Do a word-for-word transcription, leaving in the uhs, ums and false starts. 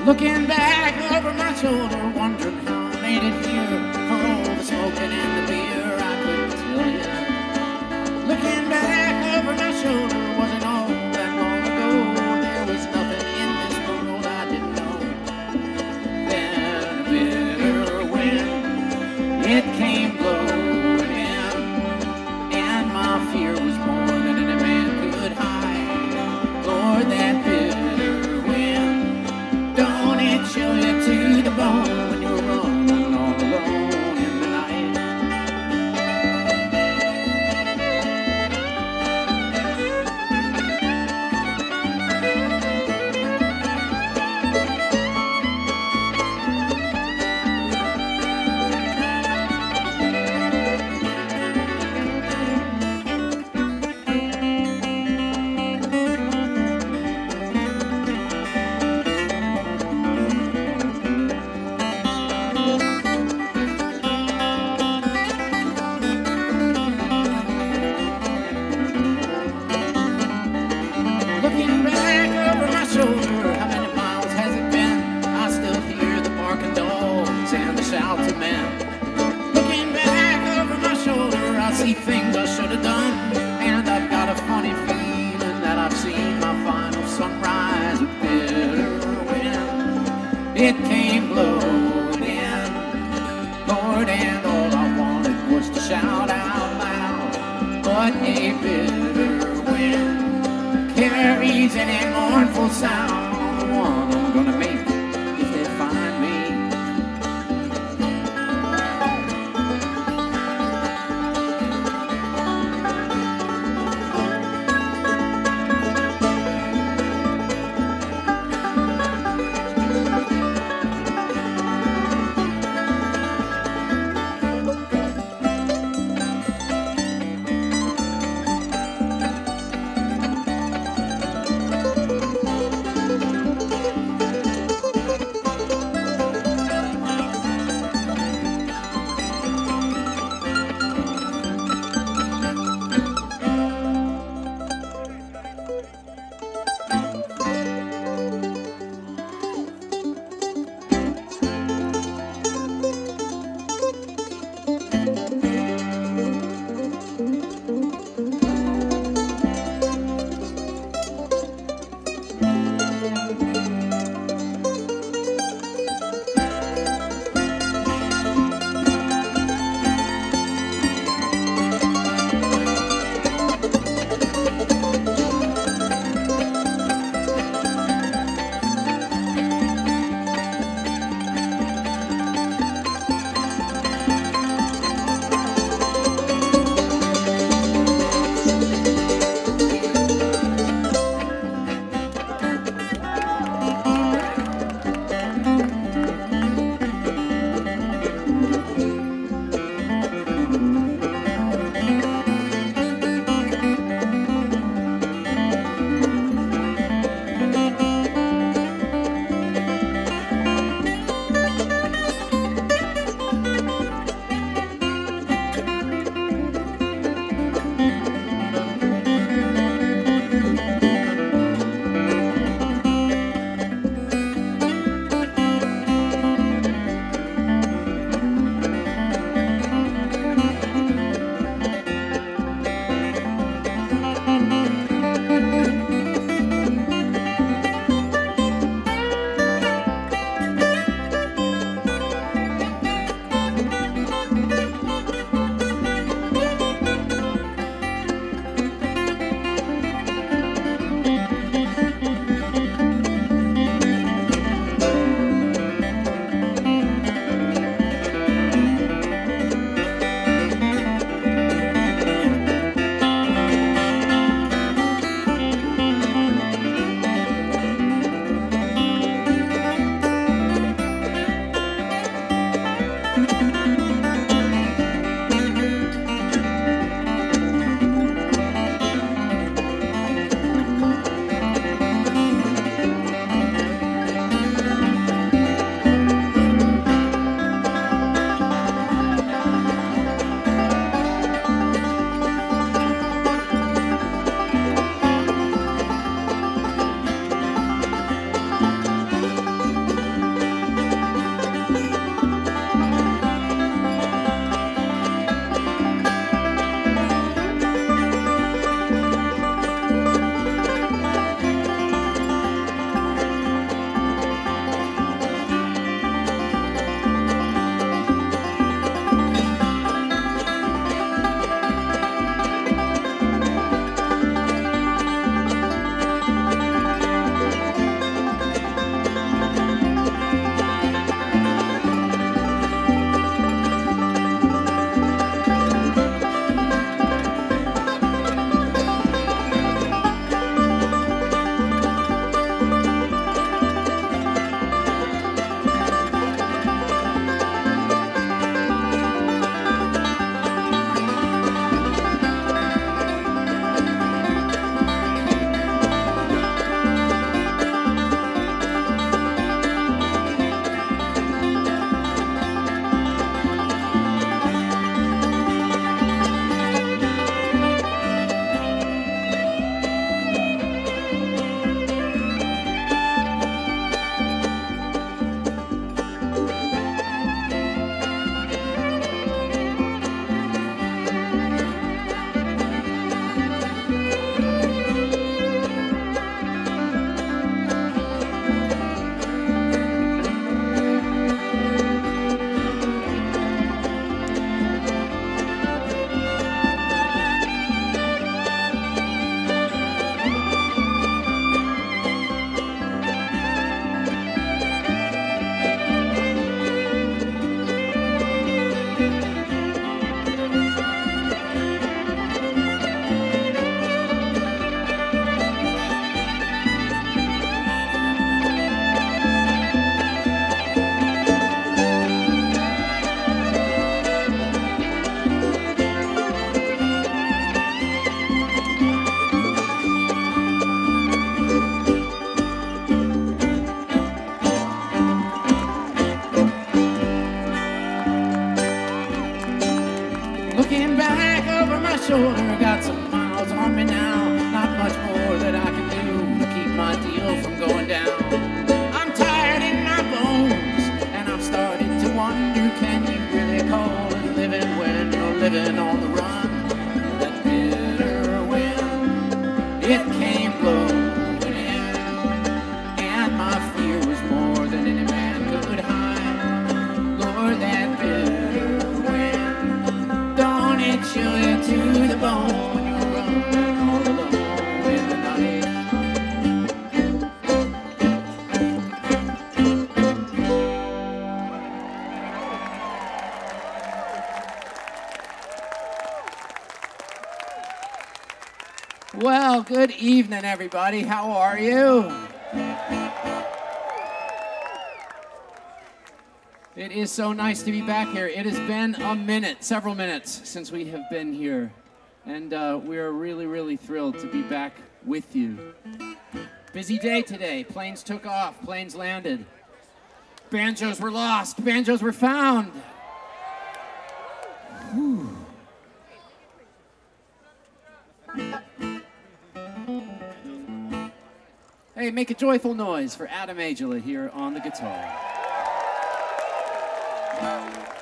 Looking back over my shoulder, wondering how I made it here. For all the smoking and the beer, I couldn't tell you. Looking back over my shoulder, wasn't all that long ago. There was nothing in this world I didn't know. Then a bitter wind, it came blowing in, and my fear was more than any man could hide. Lord, that bitter wind, don't it chill you to the bone when you're running all alone in the night? Looking back over my shoulder, how many miles has it been? I still hear the barking dogs and the shouts of men. Looking back over my shoulder, I see things I should have done, and I've got a funny feeling that I've seen my final sunrise. A bitter wind, it came blowing in, Lord, and all I wanted was to shout out loud. But a bitter wind carries any mournful sound, the one I'm gonna make if they find me. Well, good evening, everybody. How are you? It is so nice to be back here. It has been a minute, several minutes, since we have been here. And uh, we are really, really thrilled to be back with you. Busy day today. Planes took off, planes landed. Banjos were lost, banjos were found. Whew. Hey, make a joyful noise for Adam Ageula here on the guitar.